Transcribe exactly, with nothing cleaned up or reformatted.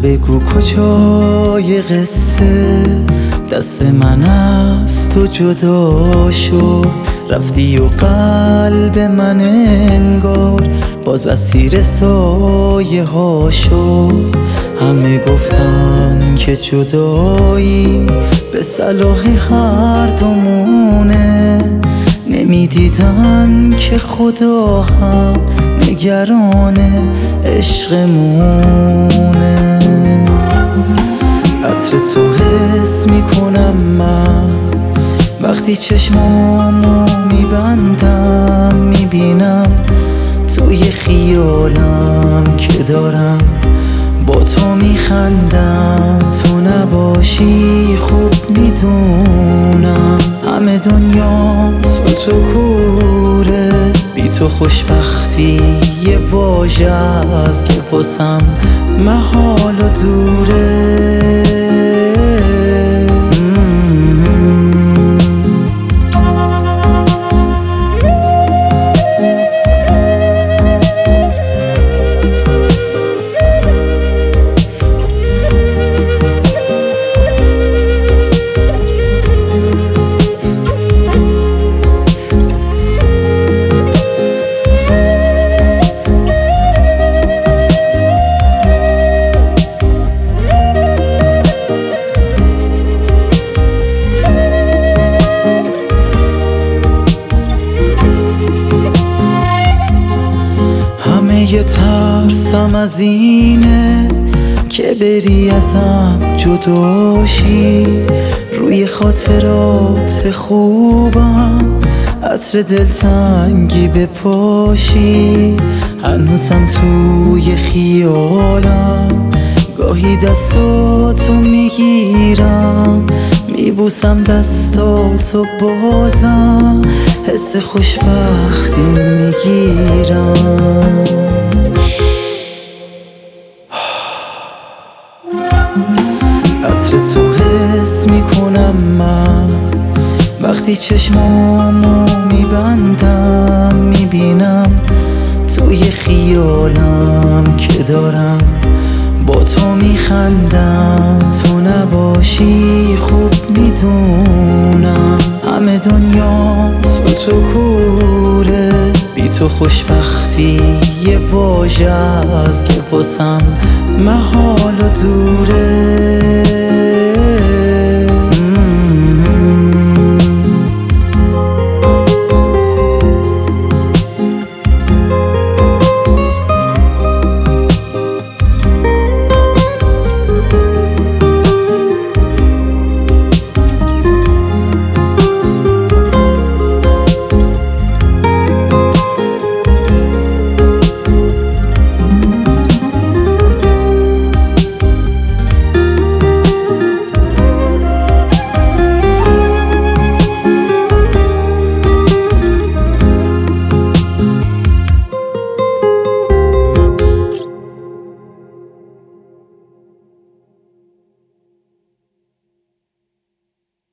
بگو کجای قصه دست من از تو جدا شد، رفتی و قلب من انگار باز اسیر سایه ها شد. همه گفتن که جدایی به صلاح هر دومونه، نمیدیدن که خدا هم نگران عشقمونه. عطر تو حس میکنم من وقتی چشمامو میبندم، میبینم توی خیالم که دارم با تو میخندم. تو نباشی خوب میدونم همه دنیا تو تو کوره، بی تو خوشبختی یه واژه است که واسم محال و دوره. یه ترسم از اینه که بری ازم جداشی، روی خاطرات خوبم عطر دلتنگی بپاشی. هنوزم توی خیالم گاهی دستاتو میگیرم، میبوسم دستاتو بازم حس خوشبختی میگیرم. عطر تو حس میکنم من وقتی چشمامو میبندم، میبینم توی خیالم که دارم با تو میخندم. تو نباشی خوب میدونم همه دنیا تو تو کوره، بی تو خوشبختی یه واژه است که واسم محال و دوره.